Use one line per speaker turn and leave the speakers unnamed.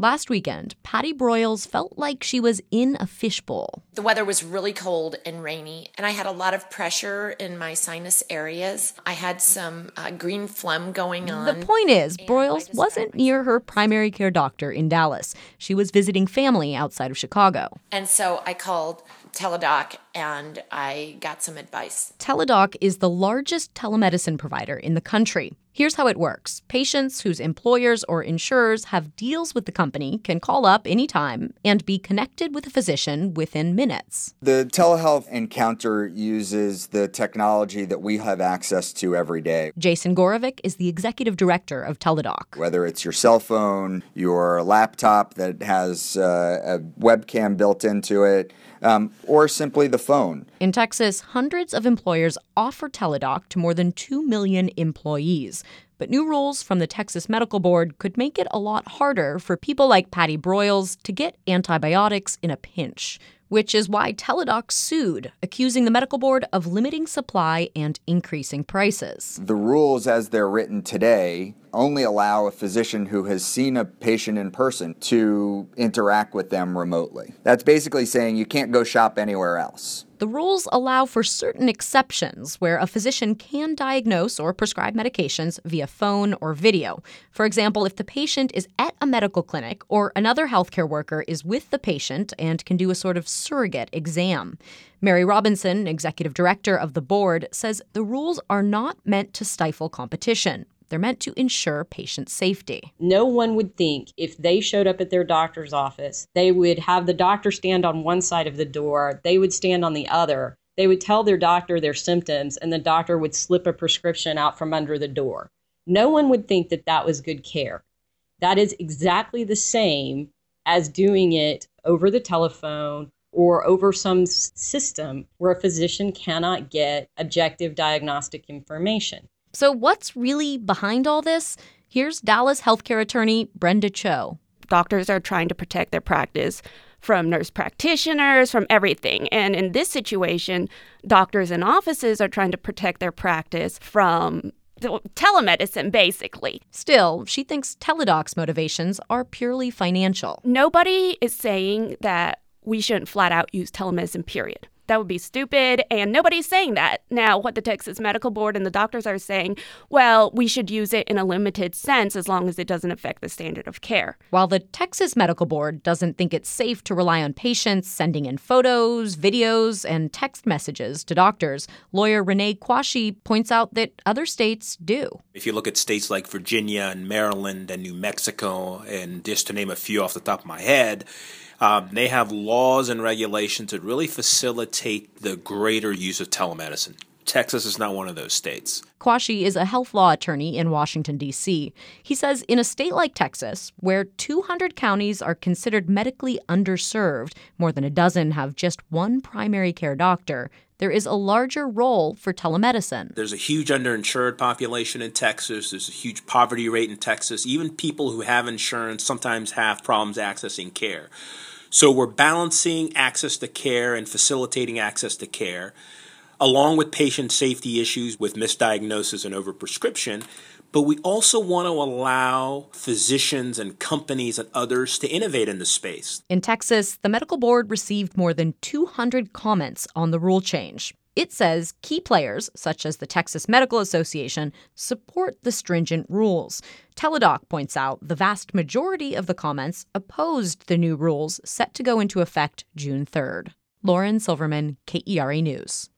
Last weekend, Patty Broyles felt like she was in a fishbowl.
The weather was really cold and rainy, and I had a lot of pressure in my sinus areas. I had some green phlegm going on.
The point is, Broyles wasn't near her primary care doctor in Dallas. She was visiting family outside of Chicago.
And so I called Teladoc, and I got some advice.
Teladoc is the largest telemedicine provider in the country. Here's how it works. Patients whose employers or insurers have deals with the company can call up anytime and be connected with a physician within minutes.
The telehealth encounter uses the technology that we have access to every day.
Jason Gorovic is the executive director of Teladoc.
Whether it's your cell phone, your laptop that has a webcam built into it, or simply the phone.
In Texas, hundreds of employers offer Teladoc to more than 2 million employees. But new rules from the Texas Medical Board could make it a lot harder for people like Patty Broyles to get antibiotics in a pinch, which is why Teladoc sued, accusing the medical board of limiting supply and increasing prices.
The rules as they're written today only allow a physician who has seen a patient in person to interact with them remotely. That's basically saying you can't go shop anywhere else.
The rules allow for certain exceptions where a physician can diagnose or prescribe medications via phone or video. For example, if the patient is at a medical clinic or another healthcare worker is with the patient and can do a sort of surrogate exam. Mary Robinson, executive director of the board, says the rules are not meant to stifle competition. They're meant to ensure patient safety.
No one would think if they showed up at their doctor's office, they would have the doctor stand on one side of the door, they would stand on the other. They would tell their doctor their symptoms, and the doctor would slip a prescription out from under the door. No one would think that that was good care. That is exactly the same as doing it over the telephone or over some system where a physician cannot get objective diagnostic information.
So what's really behind all this? Here's Dallas healthcare attorney Brenda Cho.
Doctors are trying to protect their practice from nurse practitioners, from everything. And in this situation, doctors and offices are trying to protect their practice from telemedicine, basically.
Still, she thinks Teladoc's motivations are purely financial.
Nobody is saying that we shouldn't flat out use telemedicine, period. That would be stupid, and nobody's saying that. Now, what the Texas Medical Board and the doctors are saying, well, we should use it in a limited sense as long as it doesn't affect the standard of care.
While the Texas Medical Board doesn't think it's safe to rely on patients sending in photos, videos, and text messages to doctors, lawyer Renee Quashie points out that other states do.
If you look at states like Virginia and Maryland and New Mexico, and just to name a few off the top of my head, they have laws and regulations that really facilitate the greater use of telemedicine. Texas is not one of those states.
Quashie is a health law attorney in Washington, D.C. He says in a state like Texas, where 200 counties are considered medically underserved, more than a dozen have just one primary care doctor, there is a larger role for telemedicine.
There's a huge underinsured population in Texas. There's a huge poverty rate in Texas. Even people who have insurance sometimes have problems accessing care. So we're balancing access to care and facilitating access to care, along with patient safety issues with misdiagnosis and overprescription. But we also want to allow physicians and companies and others to innovate in the space.
In Texas, the medical board received more than 200 comments on the rule change. It says key players, such as the Texas Medical Association, support the stringent rules. Teladoc points out the vast majority of the comments opposed the new rules set to go into effect June 3rd. Lauren Silverman, KERA News.